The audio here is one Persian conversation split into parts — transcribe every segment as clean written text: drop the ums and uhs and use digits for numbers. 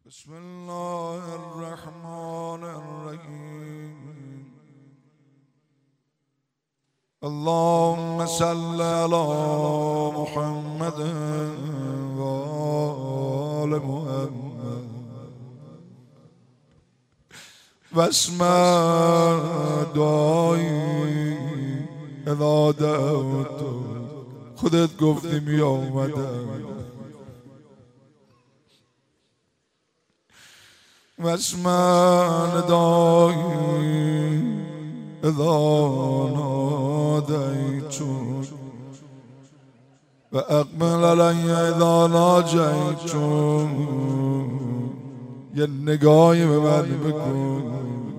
بسم الله الرحمن الرحيم. اللهم صل على محمد وآل محمد واسمع دعایی اذا دعوت. خودت گفتی می آمدم. واسمع ندایی اذا نادیت و اقبل علی اذا ناجیت. یه نگاهی به من بکن.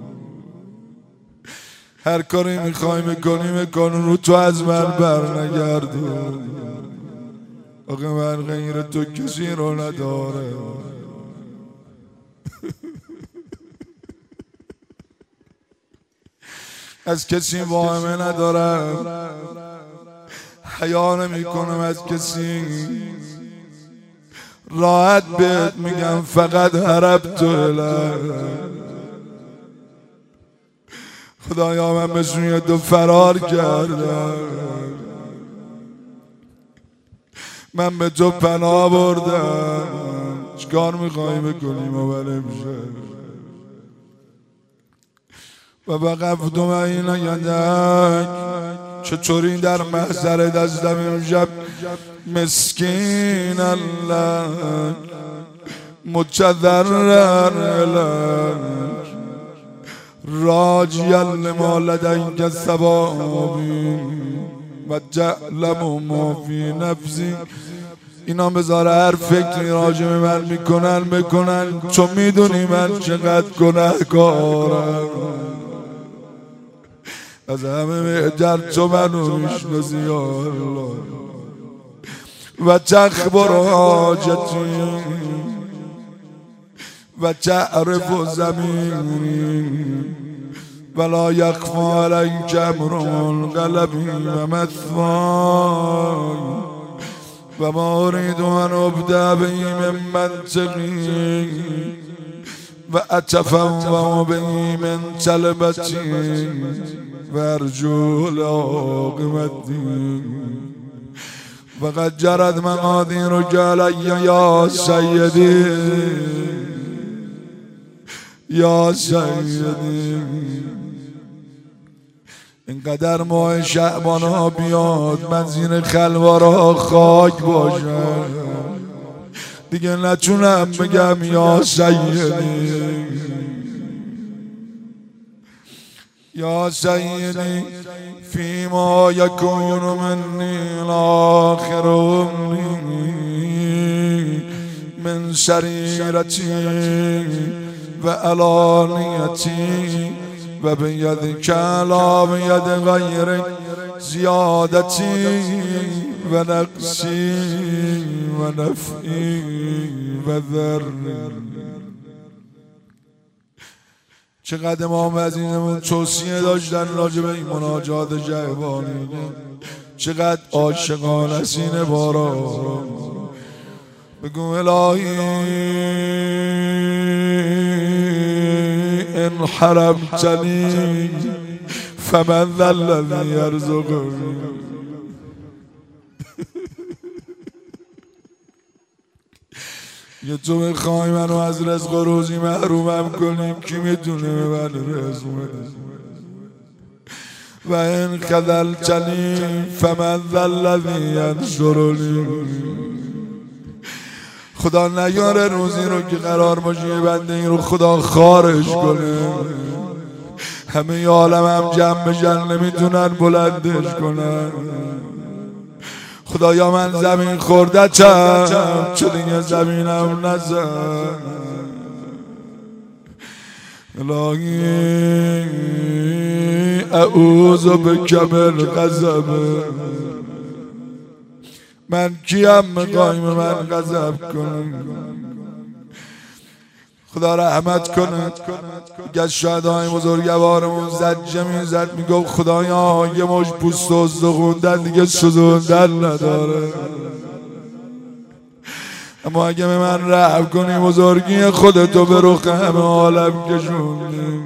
هر کاری میخوای میکنی رو تو از من بر نگردون. آقا من غیر تو کسی رو نداره. از کسی واهمه ندارم، حیا نمی کنم از کسی. راحت بهت میگم فقط هرب تو الهی. خدایا من به سوی تو فرار کردم، من به تو پناه بردم. چیکار میخوایی بکنیم و نمیشه. و وقفتم بین یدیک. چطوری در محضر دستم امشب مسکین لک متضرر لک راجیا لما لدیک ثوابی و تعلم ما فی نفسی. اینا بذاره هر فکری راجع به من میکنن چون میدونی من چقدر گناهکارم. از همه بهتر تو منو میشناسی یا الله. و تخبر حاجتی و تعرف زمینی ولا یخفی علیک امر قلبی و مثوای و ما اريد ان ابدا به من منطقی و اتفوه به من طلبتی و ارجو العاقبتی. وقد جرت مقادیرک علی یا سیدی یا سیدی. اینقدر ماه شعبان ها بیاد من زیر خلوارها خاک باشم دیگه نتونم بگم یا سیدی یا سیدی فیما یکون منی الاخر من سریرتی و علانیتی و بید کلا و ید غیر زیادتی و نقصی و نفعی و ذر. چقدر امام عزیزمون توصیه داشتن راجع به این مناجات جهوانی. چقدر عاشقانه سینه بارا. بگو الهی ان حرمتنی فمن ذا الذی یرزقنی. یه تو میخوای منو از رزق و روزی محرومم کنیم کی میتونه به من رزق بده. و ان خذلتنی فمن ذا الذی ینصرنی. خدا نیاره روزی رو که قرار باشه یه بنده این رو خدا خارش کنه. همه عالم هم جمع بشن نمیتونن بلندش کنن. خدایا من زمین خوردتم چون دیگه زمینم نزن. الهی اعوذ بک من غضب. من کیم میخوای به من غضب کنم. خدا رحمت کنه. یکی از شهدای بزرگوارمون زجه میزد میگفت خدایا یه مش پوست و استخوندن دیگه سوزوندن نداره. اما اگه به من رحم کنی بزرگی خودتو به رخ همه عالم کشوندی.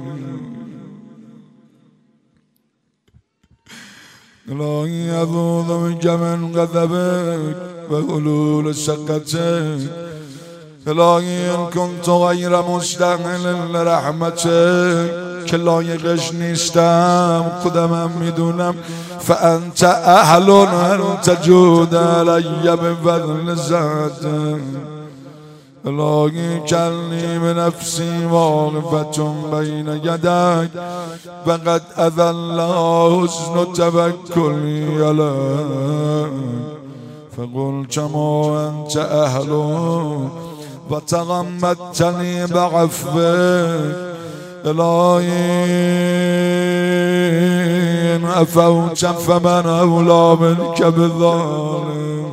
الهی اعوذ بک من غضبک و حلول سخطک. الهی ان کنت غیر مستحمل لرحمتک، که لایقش نیستم خودمم میدونم. فانت اهل ان تجود علی بفضل ذاتک. الهی کلنی بنفسی واقفة بین یدک وقد اذل حسن توکلی علیک. فقلت ما انت اهل و تغمدتنی بعفوک. الهی ان عفوت فمن اولی منک بذلک.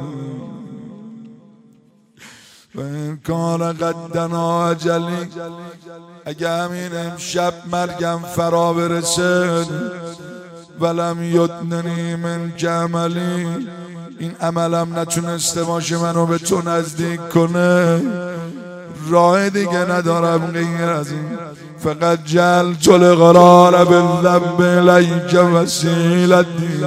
و این کار قدنا اجلی، اگه همین امشب مرگم فرا برسد ولم یدننی من عملی، این عملم نتونسته باشه منو به تو نزدیک کنه، راه دیگه ندارم غیر از این. فقط جعلت القرار بالذنب الیک وسیلتی.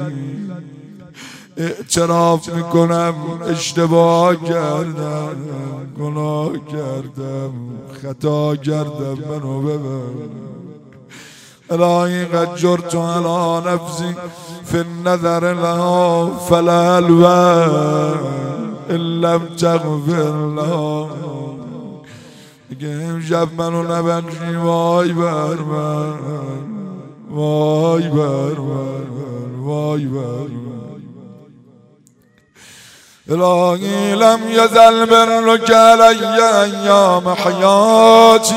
اعتراف میکنم اشتباه کردم، گناه کردم، خطا کردم، منو ببر. الهی قد جرت علی نفسی فی النظر لها فلا الوان ان لم تغفر لها. دیگه امشب منو نبخشی وای بر من، وای بر من، وای بر من. الهی لم یزل برک علی ایام حیاتی.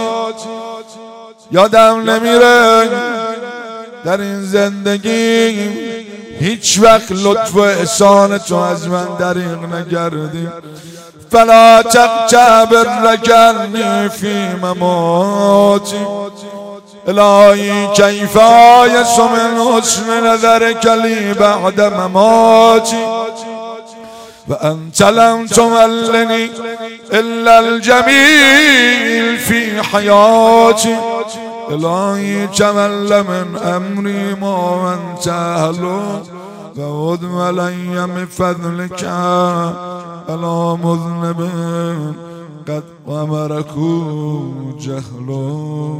یادم نمیره در این زندگی هیچ وقت لطف و احسان تو از من دریغ نکردی. فلا تقطع برک عنی فی مماتی. الهی کیف آیس من حسن نظرک لی بعد مماتی. و انت لم تولنی الا الجمیل فی حیاتی. الهی تول من امری ما انت اهله و عدم علی من فضلک علی مذنب قد امرکو جهله.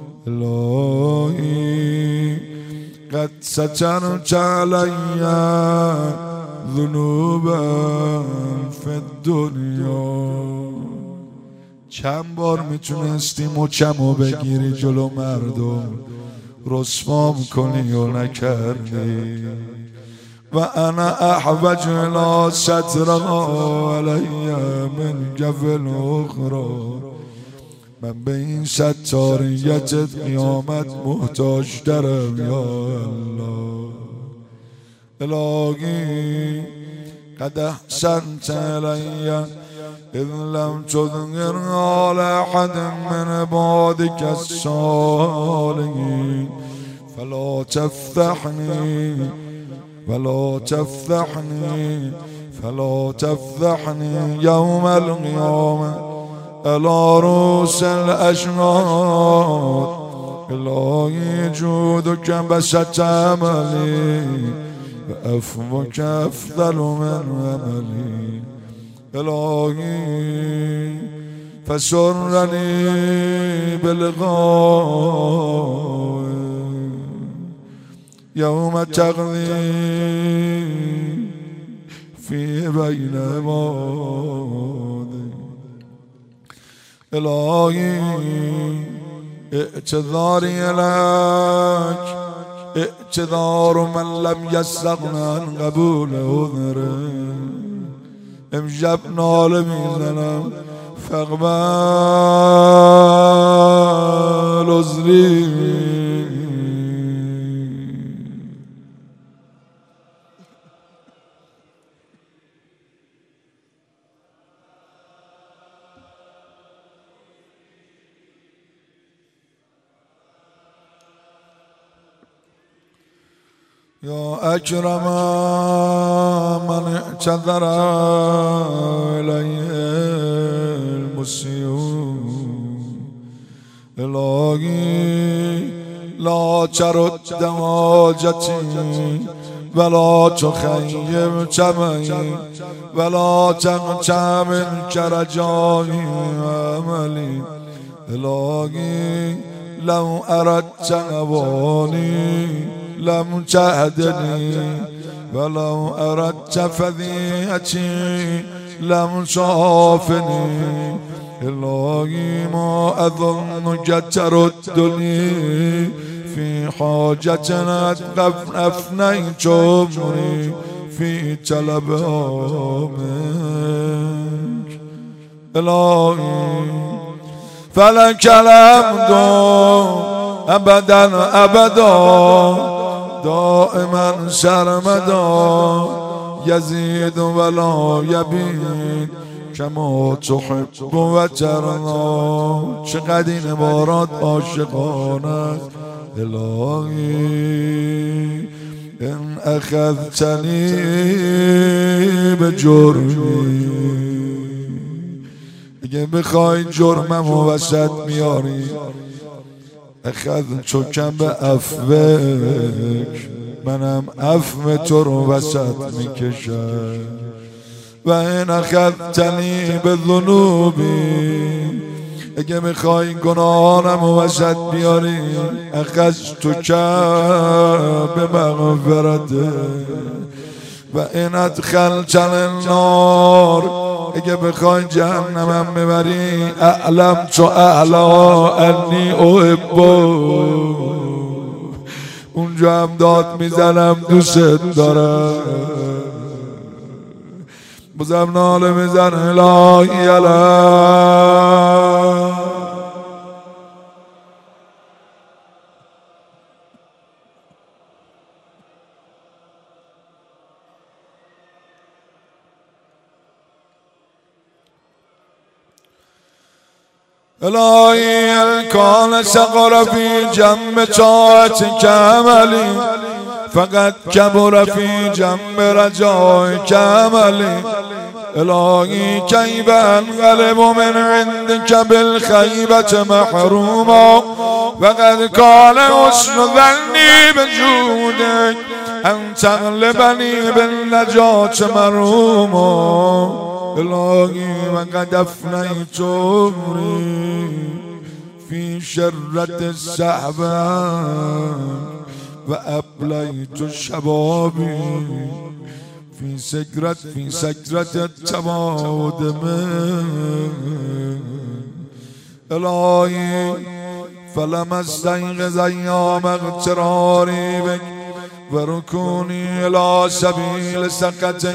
الهی قد سترت علی ذنوبا فی الدنیا. چند بار میتونستی مچمو بگیری جلو مردم رسوام کنی و نکردی. و انا احوج الی سترها علی من جفل اخرى. من به این ستاریتت قیامت محتاج درم یا الله. الهی قد احسنت علی اذ لم تظهر على احد من عبادك الصالحین. فلا تفضحنی ولا تفضحنی فلا تفضحنی یوم القیامة على رؤوس الاشهاد. الهی جودک بسط عملی و عفوک افضل من عملی. الهی فسرنی بلقاء یوم تقضی فی بین عبادی. الهی اعتذاری لک اعتذار من لم یستغن عن قبول عذره. امشب ناله میزنم فاقبل عذری. يا أكرم من اعتذر إليه المسيء إلهي لا ترد حاجتي ولا تخيب جمعي ولا تنقطع منك رجائي وأملي إلهي لو أردت أباني لم تهدني ولو أردت فضيحتي لم تعافني إلهي ما أظنك تردني في حاجة أفنيت عمري في طلبها منك إلهي فلك الحمد أبدا أبدا دائما سرمدا يزيد ولا يبيد كما تحب وترضى چقدر این عبارات عاشقانه است الهی ان اخذتنی بجرمی اگه بخوای جرممو وسط میاری اخذتک بعفوک منم عفو تو رو وسط میکشم و این اخذتنی به ذنوبی اگه میخوای گناهانم وسط بیاری اخذتک به مغفرته و این ادخلت النار اگه بخوای جهنمم ببری اعلم تو اعلا انی احبو اونجا هم داد میزنم دوست دارم بازم ناله میزن الهی الهی الهی کان سقر فی جنب طاعتک عملی فقط کبر فی جنب رجائک عملی الهی کیف انقلب من عندك بالخیبة محروما وقد کان حسن ظنی بجودک ان تغلبنی بالنجاة مروما الهی وقد افنیت عمری فی شرة الصحبة و ابلیت شبابی في سكرة التباعد الهی فلم استيقظ ايام اغتراري بك وركوني الى سبيل سكتك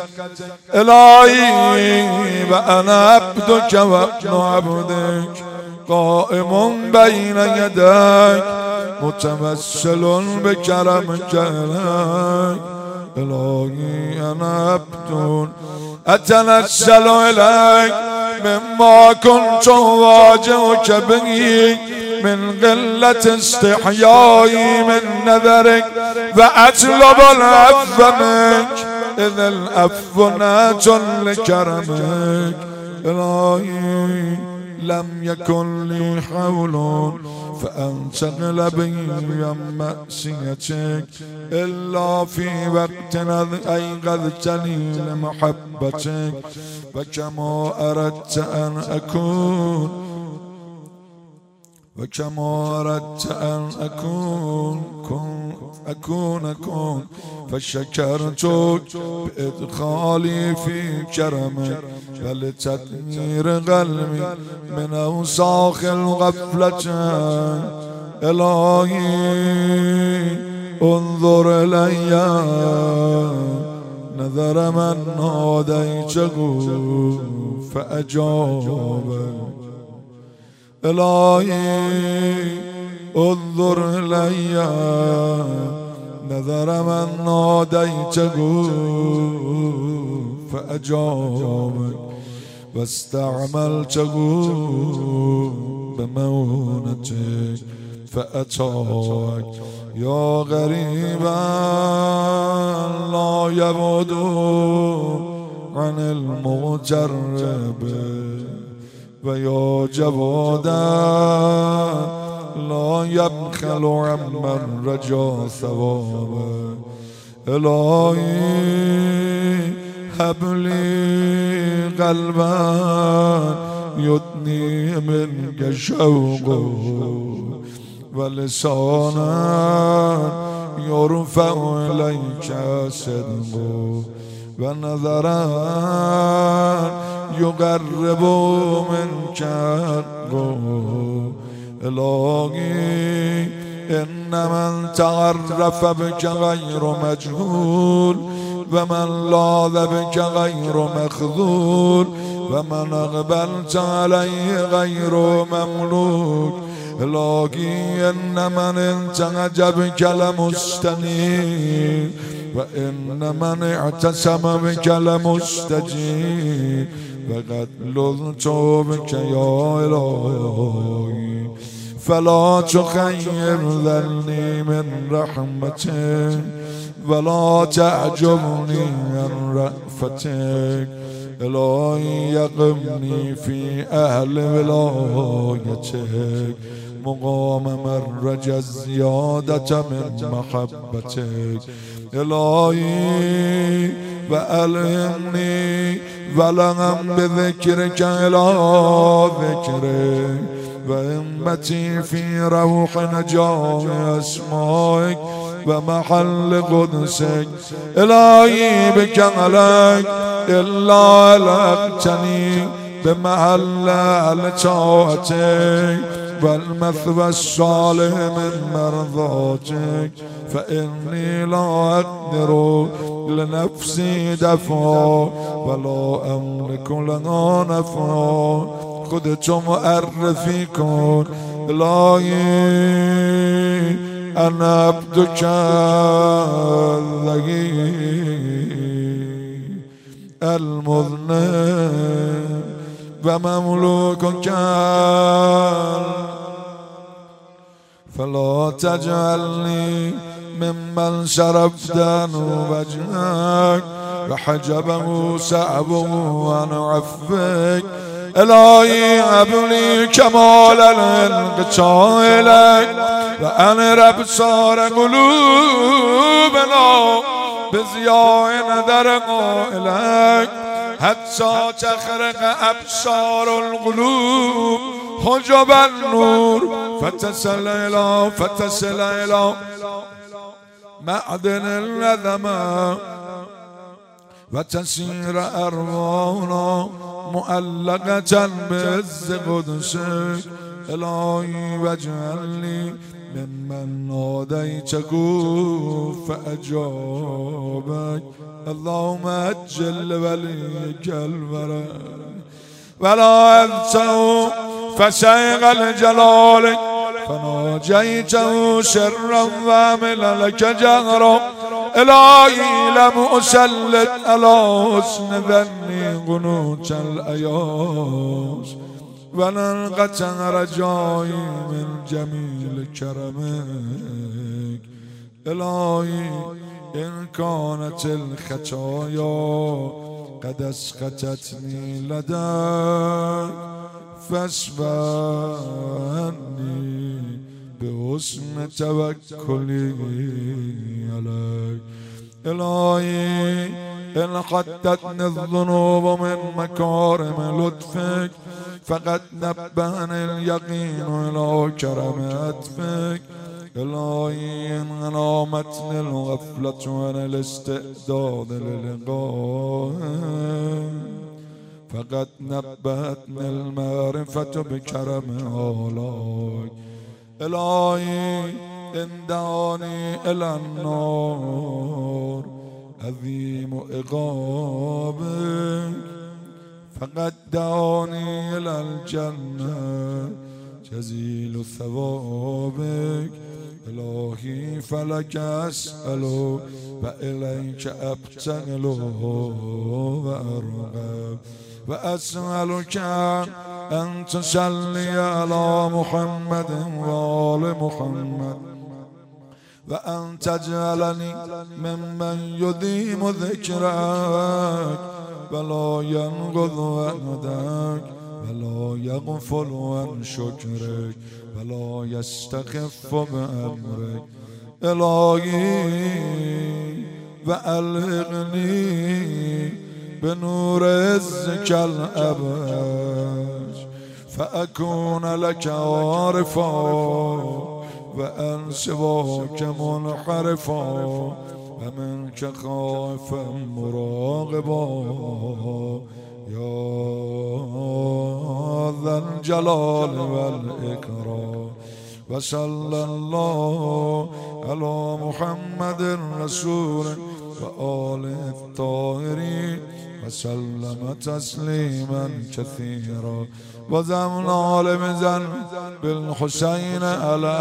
الهي وانا عبدك وابن عبدك قائم بين يديك متوسل بكرمك اليك الهی انا عبد اتنزل اليك مما كنت اواجهك به من قلة استحيائي من نذرك واطلب العفو منك اذ العفو ناج لكرمك الهي لم يكن لي حول فأنشغل بي عن معصيتك إلا في وقت أيقظتني لمحبتك وكما أردت أن أكون فشكرتك بإدخالي في كرمك ولتدمير قلبي من أوساخ الغفلة إلهي انظر إلي نظر من ناديته فأجابك إلهي انظر إلي نظر من ناديته فأجابك واستعملته بمونتك فأتاك يا غريبا لا يبعد عن المغترب ويا جوادا لا يبخل عمن رجا ثوابه إلهي هب لي قلبا يدني منك شوقه ولسانا يرفع إليك صدقه ونظرا يقرب منك حقه إلهي إن من تعرف بك غير مجهول ومن لاذ بك غير مخذول ومن أقبلت عليه غير مملوك إلهي إن من انتهج بك لمستنير وإن من اعتصم بك لمستجيب وقد لذت بك يا إلهي فلا تخير ذلني من رحمتك ولا تعجبني عن رأفتك إلهي يقمني في أهل ولايتك مقام من رجا الزيادة من محبتك إلهي وألهمني ولهم بذكرك إلى ذكرك وهمتي في روح نجاة أسمائك ومحل قدسك إلهي بك عليك إلا ألقتني بمحل طاعتك والمثوى الصالح من مرضاتك فإني لا أقدر لنفسي دفعا ولا أملك لها نفعا خذت مؤرفي كن إلهي أنا عبدك الذليل المذنب ومملوكك فلا تجعلني ممن شربت وجهك وحجبه سعبه عن عفك إلهي هب لي كمال الانقطاع إليك وأنر أبصار قلوبنا بضياء نظرنا إليك حتى تخرق أبصار القلوب حجب النور فتصل إلى معدن الندمة وتسير أرواحنا مؤلقة بعز قدسك إلهي واجعلني ممن ناديتك فأجابك اللهم أجل وليك الورى ولا أنسه فسيغ الجلال فناجيته سرا واملا لك جهرا إلهي لم أسلط على حسن ظني قنوت الأياس وننقطع رجائي من جميل كرمك إلهي إن كانت الخطايا قد أسقطتني لديك فاسمع عني بحسن توكلي عليك إلهي إن حدتني الذنوب من مكارم لطفك فقد نبهني اليقين إلى كرم عطفك إلهي إن نامتني الغفلة عن الاستعداد للقائك فقد نبهتني المعرفة بكرم آلاك إلهي إن دعاني إلى النار عظيم عقابك فقد دعاني إلى الجنة جزيل ثوابك إلهي فلك أسأل وإليك أبتهل وأرغب وأسألك أن تصلي على محمد وآل محمد وأن تجعلني ممن يديم ذكرك ولا ينقض وعدك ولا يغفل عن شكرك ولا يستخف بأمرك إلهي وألهقني بنور عزك الأبد فأكون لك عارفا وأن سواك منحرفا ومنك خائفا مراقبا يا ذا الجلال والإكرام وصلى الله على محمد رسول وآله الطاهرين وسلم تسليما كثيرا وزمن عالم زن بالحسين على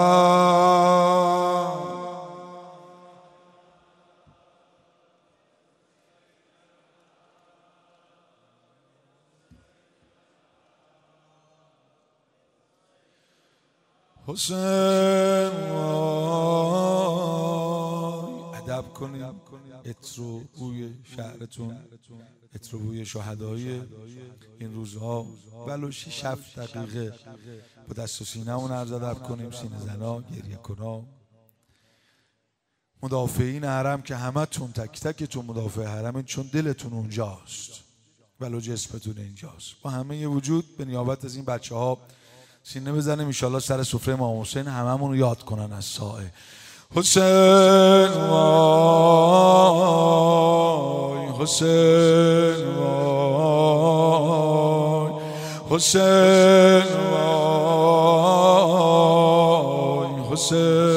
حسین ادب کنید. عطر و بوی شهرتون، عطر و بوی شهدای این روزها، ولو 6-7 دقیقه با دست و سینه اون عرض ادب کنیم، سینه زنا، گریه کنا. مدافعین حرم که همه تون تک تکتون مدافع حرمین، چون دلتون اونجاست ولو جسمتون اینجاست. با همه وجود به نیابت از این بچه ها سینه بزنیم انشالله سر سفره امام حسین هممون رو یاد کنن از سائه. حسین وای حسین وای حسین وای حسین